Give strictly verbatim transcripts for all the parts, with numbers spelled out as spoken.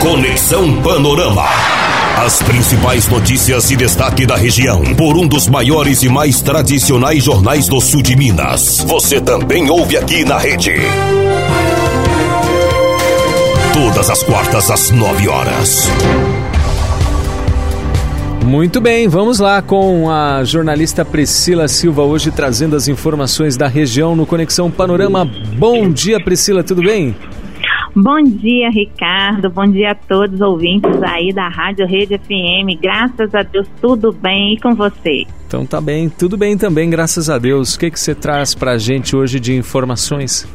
Conexão Panorama. As principais notícias e destaque da região, por um dos maiores e mais tradicionais jornais do sul de Minas. Você também ouve aqui na rede. Todas as quartas às nove horas. Muito bem, vamos lá com a jornalista Priscila Silva, hoje trazendo as informações da região no Conexão Panorama. Bom dia, Priscila, tudo bem? Bom dia, Ricardo, bom dia a todos os ouvintes aí da Rádio Rede F M, graças a Deus tudo bem, e com você? Então tá bem, tudo bem também, graças a Deus. O que que você traz pra gente hoje de informações?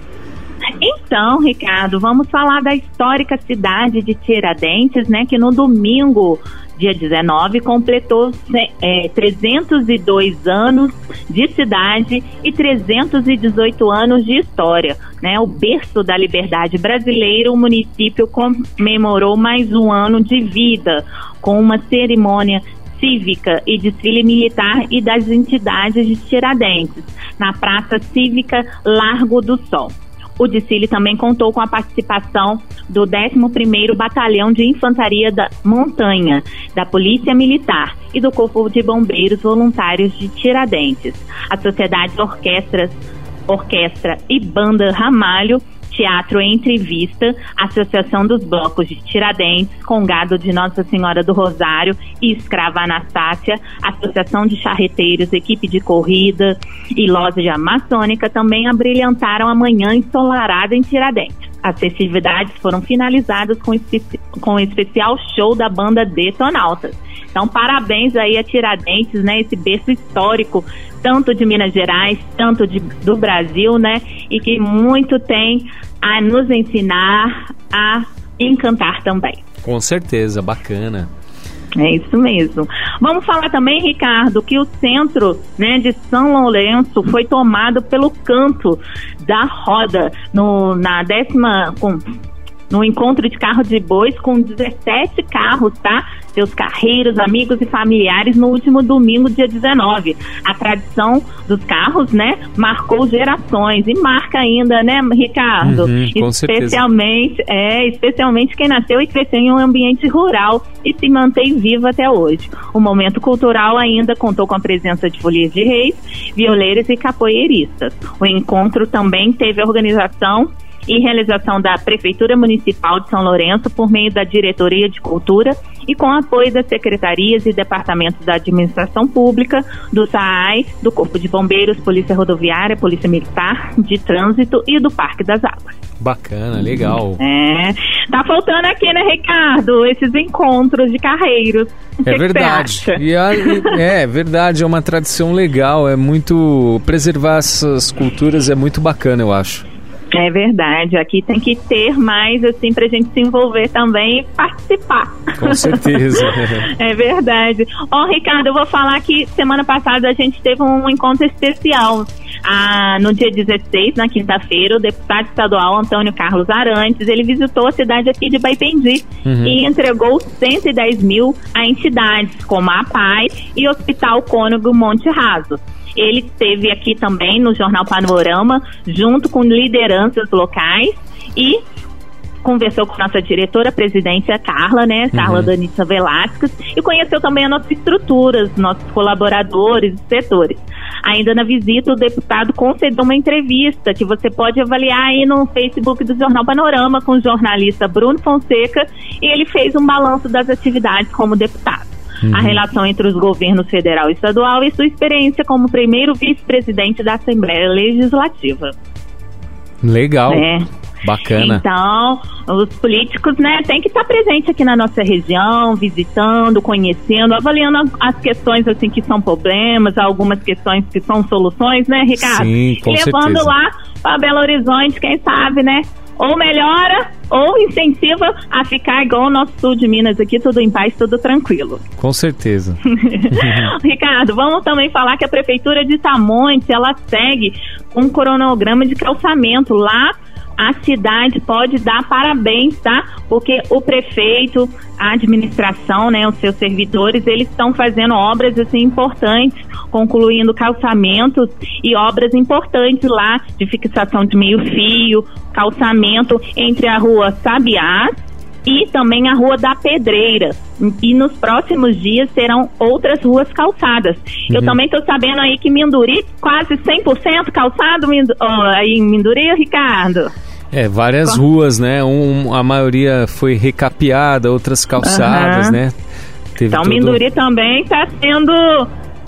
Então, Ricardo, vamos falar da histórica cidade de Tiradentes, né, que no domingo, dia dezenove, completou é, trezentos e dois anos de cidade e trezentos e dezoito anos de história, né? O berço da liberdade brasileira, o município comemorou mais um ano de vida com uma cerimônia cívica e desfile militar e das entidades de Tiradentes, na Praça Cívica Largo do Sol. O desfile também contou com a participação do décimo primeiro Batalhão de Infantaria da Montanha, da Polícia Militar e do Corpo de Bombeiros Voluntários de Tiradentes. A Sociedade Orquestras, Orquestra e Banda Ramalho, Teatro Entrevista, Associação dos Blocos de Tiradentes, Congado de Nossa Senhora do Rosário e Escrava Anastácia, Associação de Charreteiros, Equipe de Corrida e Loja Maçônica também abrilhantaram a manhã ensolarada em Tiradentes. As festividades foram finalizadas com, espe- com um especial show da banda Detonautas. Então, parabéns aí a Tiradentes, né? Esse berço histórico, tanto de Minas Gerais, tanto de, do Brasil, né? E que muito tem a nos ensinar a encantar também. Com certeza, bacana. É isso mesmo. Vamos falar também, Ricardo, que o centro, né, de São Lourenço foi tomado pelo canto da roda no, na décima... Com, no encontro de carro de bois com dezessete carros, tá? Seus carreiros, amigos e familiares no último domingo, dia dezenove. A tradição dos carros, né, marcou gerações e marca ainda, né, Ricardo? Uhum, com especialmente, certeza. É, especialmente quem nasceu e cresceu em um ambiente rural e se mantém vivo até hoje. O momento cultural ainda contou com a presença de folias de reis, violeiros e capoeiristas. O encontro também teve a organização e realização da Prefeitura Municipal de São Lourenço por meio da Diretoria de Cultura e com apoio das secretarias e departamentos da Administração Pública, do S A I, do Corpo de Bombeiros, Polícia Rodoviária, Polícia Militar, de Trânsito e do Parque das Águas. Bacana, legal. É, tá faltando aqui, né, Ricardo, esses encontros de carreiros. É verdade. E a, é, é verdade, é uma tradição legal, é muito... Preservar essas culturas é muito bacana, eu acho. É verdade, aqui tem que ter mais, assim, pra gente se envolver também e participar. Com certeza. É verdade. Ó, Ricardo, eu vou falar que semana passada a gente teve um encontro especial. Ah, no dia dezesseis, na quinta-feira, o deputado estadual Antônio Carlos Arantes, ele visitou a cidade aqui de Baipendi uhum. e entregou cento e dez mil a entidades como a APAI e Hospital Cônego Monte Raso. Ele esteve aqui também no Jornal Panorama, junto com lideranças locais e conversou com nossa diretora, presidência Carla, né, Carla uhum. Danissa Velasquez, e conheceu também a nossa estrutura, os nossos colaboradores e setores. Ainda na visita, o deputado concedeu uma entrevista que você pode avaliar aí no Facebook do Jornal Panorama com o jornalista Bruno Fonseca, e ele fez um balanço das atividades como deputado. Uhum. A relação entre os governos federal e estadual e sua experiência como primeiro vice-presidente da Assembleia Legislativa. Legal, é. Bacana. Então, os políticos, né, tem que estar presente aqui na nossa região, visitando, conhecendo, avaliando as questões, assim, que são problemas, algumas questões que são soluções, né, Ricardo? Sim, com Levando certeza. lá para Belo Horizonte, quem sabe, né? Ou melhora, ou incentiva a ficar igual o nosso sul de Minas aqui, tudo em paz, tudo tranquilo. Com certeza. Ricardo, vamos também falar que a Prefeitura de Tamontes, ela segue um cronograma de calçamento. Lá a cidade pode dar parabéns, tá? Porque o prefeito, a administração, né, os seus servidores, eles estão fazendo obras assim importantes, concluindo calçamentos e obras importantes lá de fixação de meio fio, calçamento entre a rua Sabiás e também a Rua da Pedreira. E nos próximos dias serão outras ruas calçadas. Uhum. Eu também estou sabendo aí que Minduri, quase cem por cento calçado Mindu- oh, aí em Minduri, Ricardo. É, várias Como? ruas, né? Um, a maioria foi recapeada, outras calçadas, uhum. né? Teve então, todo... Minduri também está sendo,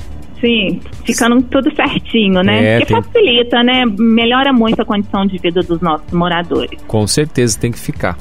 sim, ficando tudo certinho, né? É, Porque tem... facilita, né? Melhora muito a condição de vida dos nossos moradores. Com certeza, tem que ficar.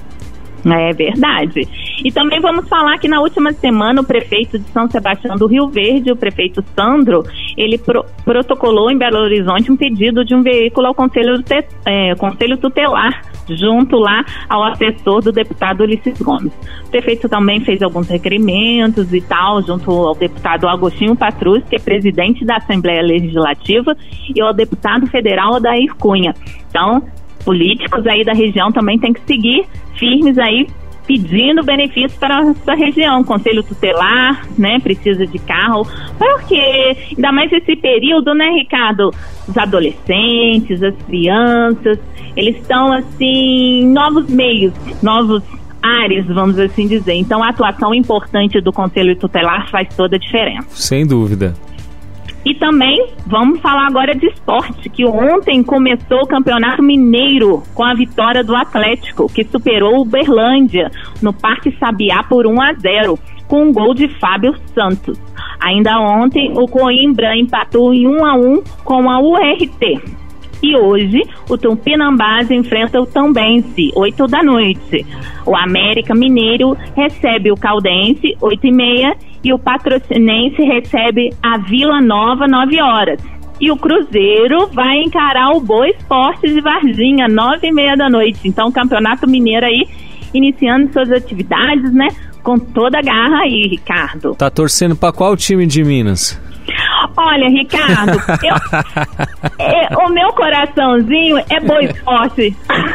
É verdade. E também vamos falar que na última semana o prefeito de São Sebastião do Rio Verde, o prefeito Sandro, ele pro, protocolou em Belo Horizonte um pedido de um veículo ao Conselho, te, é, Conselho Tutelar, junto lá ao assessor do deputado Ulisses Gomes. O prefeito também fez alguns requerimentos e tal, junto ao deputado Agostinho Patrus, que é presidente da Assembleia Legislativa, e ao deputado federal Odair Cunha. Então, políticos aí da região também têm que seguir firmes aí, pedindo benefícios para essa região. Conselho Tutelar, né, precisa de carro, porque ainda mais esse período, né, Ricardo, os adolescentes, as crianças, eles estão assim, novos meios, novos áreas, vamos assim dizer. Então a atuação importante do Conselho Tutelar faz toda a diferença. Sem dúvida. E também vamos falar agora de esporte, que ontem começou o Campeonato Mineiro com a vitória do Atlético, que superou o Uberlândia no Parque Sabiá por um a zero, com um gol de Fábio Santos. Ainda ontem o Coimbra empatou em um a um com a U R T. E hoje o Tupinambás enfrenta o Tombense, oito da noite. O América Mineiro recebe o Caldense, oito e meia, e o Patrocinense recebe a Vila Nova, nove horas. E o Cruzeiro vai encarar o Boa Esporte de Varginha, nove e meia da noite. Então o Campeonato Mineiro aí iniciando suas atividades, né? Com toda a garra aí, Ricardo. Tá torcendo pra qual time de Minas? Olha, Ricardo, eu, é, o meu coraçãozinho é Boa Esporte.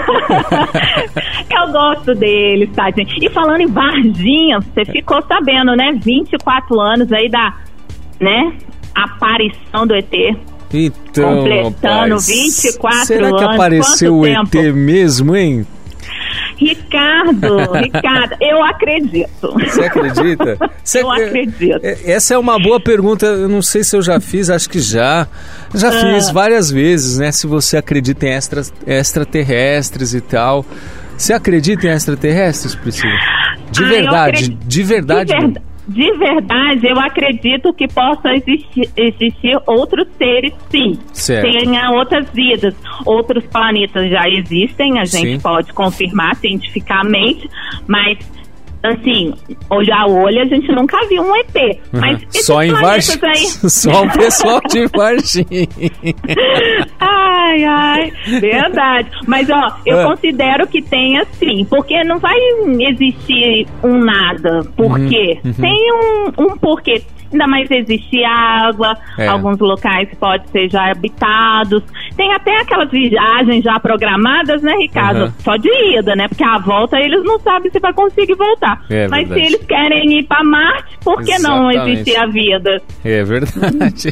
Eu gosto deles, tá, gente? E falando em Varginha, você ficou sabendo, né? vinte e quatro anos aí da, né, aparição do E T. Então, completando rapaz, vinte e quatro anos. Será que apareceu o E T mesmo, hein? Ricardo, Ricardo, eu acredito. Você acredita? Você eu ac... acredito. Essa é uma boa pergunta, eu não sei se eu já fiz, acho que já. Já ah. fiz várias vezes, né? Se você acredita em extra, extraterrestres e tal. Você acredita em extraterrestres, Priscila? De ah, verdade, de verdade. De verdade. De verdade, eu acredito que possa existir, existir outros seres, sim. Certo. Tenha outras vidas. Outros planetas já existem, a gente sim. pode confirmar cientificamente, mas, assim, hoje a olho a gente nunca viu um E T. Uhum. Mas só em Varginha. Aí... Só o pessoal de Varginha. Ai, ai, verdade. Mas, ó, eu ah. considero que tenha sim, porque não vai existir um nada. Por uhum, quê? Uhum. Tem um, um porquê. Ainda mais existe água, é. alguns locais podem ser já habitados. Tem até aquelas viagens já programadas, né, Ricardo? Uhum. Só de ida, né? Porque a volta eles não sabem se vai conseguir voltar. É Mas verdade. Se eles querem ir para Marte, por que Exatamente. Não existir a vida? É verdade.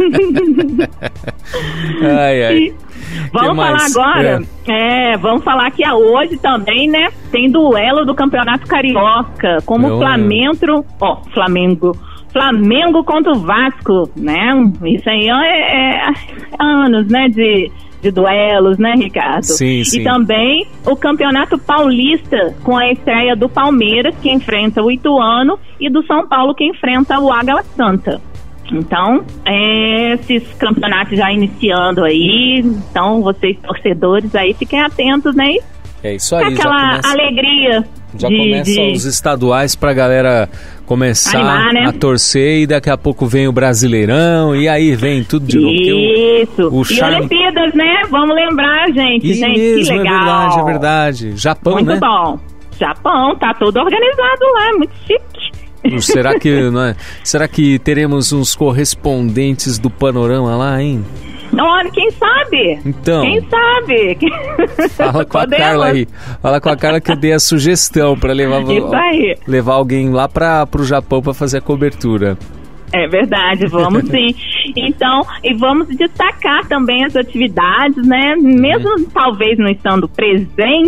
ai, ai. E vamos falar agora, é. é, vamos falar que hoje também, né, tem duelo do Campeonato Carioca, como o Flamengo, ó, Flamengo, Flamengo contra o Vasco, né, isso aí é, é anos, né, de, de duelos, né, Ricardo? Sim, sim. E também o Campeonato Paulista, com a estreia do Palmeiras, que enfrenta o Ituano, e do São Paulo, que enfrenta o Água Santa. Então, é, esses campeonatos já iniciando aí, então vocês torcedores aí fiquem atentos, né? É isso aí. Aquela já começa, alegria. Já de, começa de os estaduais pra galera começar animar, né? a torcer, e daqui a pouco vem o Brasileirão, e aí vem tudo de novo. Isso. O, o charme... E Olimpíadas, né? Vamos lembrar, gente. E gente, mesmo, que legal. É verdade, é verdade. Japão, Muito né? Muito bom. Japão, tá tudo organizado lá, é muito chique. Será que, não é? Será que teremos uns correspondentes do Panorama lá, hein? Olha, quem sabe? Então. Quem sabe? Fala com a Carla aí. Fala com a Carla que eu dei a sugestão para levar, Isso aí. levar alguém lá para o Japão para fazer a cobertura. É verdade, vamos sim. Então, e vamos destacar também as atividades, né? Mesmo uhum. talvez não estando presentes,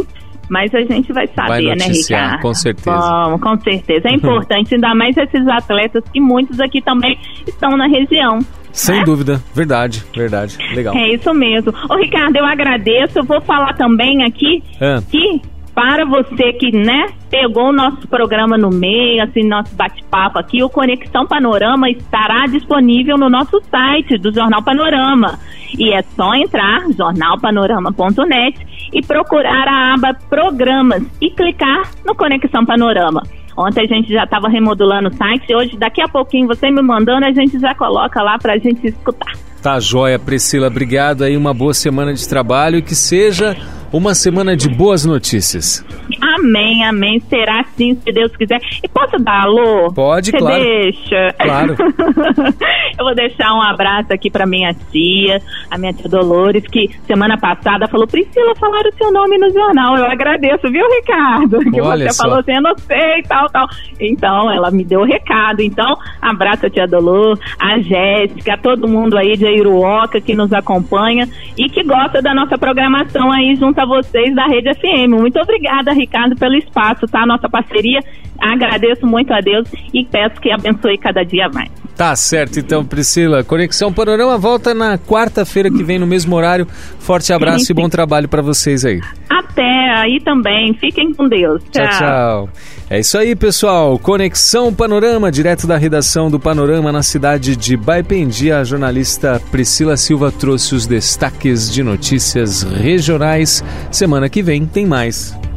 mas a gente vai saber, vai noticiar, né, Ricardo? Com certeza. Bom, com certeza. É importante, ainda mais esses atletas que muitos aqui também estão na região. Sem né? dúvida, verdade, verdade, legal. É isso mesmo. Ô, Ricardo, eu agradeço, eu vou falar também aqui Ah. que para você que, né, pegou o nosso programa no meio, assim, nosso bate-papo aqui, o Conexão Panorama estará disponível no nosso site do Jornal Panorama. E é só entrar, jornal panorama ponto net, e procurar a aba Programas e clicar no Conexão Panorama. Ontem a gente já estava remodulando o site, hoje, daqui a pouquinho, você me mandando, a gente já coloca lá pra gente escutar. Tá joia, Priscila, obrigado aí, uma boa semana de trabalho e que seja uma semana de boas notícias. Amém, amém, será sim, se Deus quiser. E posso dar alô? Pode, Você claro. deixa? Claro. Eu vou deixar um abraço aqui pra minha tia, a minha tia Dolores, que semana passada falou, Priscila, falaram o seu nome no jornal. Eu agradeço, viu, Ricardo? Que Olha você só. falou assim, eu não sei, tal, tal. Então, ela me deu o recado. Então, abraço a tia Dolores, a Jéssica, a todo mundo aí de Iruoca que nos acompanha e que gosta da nossa programação aí junto a vocês da Rede F M. Muito obrigada, Ricardo, pelo espaço, tá? Nossa parceria. Agradeço muito a Deus e peço que abençoe cada dia mais. Tá certo, então, Priscila. Conexão Panorama volta na quarta-feira que vem no mesmo horário. Forte abraço e bom trabalho para vocês aí. Até aí também. Fiquem com Deus. Tchau. Tchau, tchau. É isso aí, pessoal. Conexão Panorama, direto da redação do Panorama na cidade de Baipendi. A jornalista Priscila Silva trouxe os destaques de notícias regionais. Semana que vem tem mais.